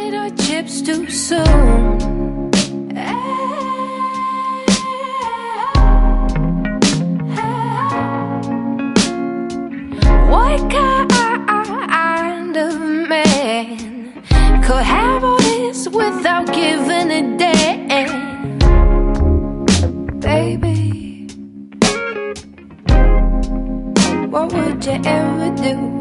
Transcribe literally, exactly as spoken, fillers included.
potato chips too soon. What kind of man could have all this without giving a damn? Baby, what would you ever do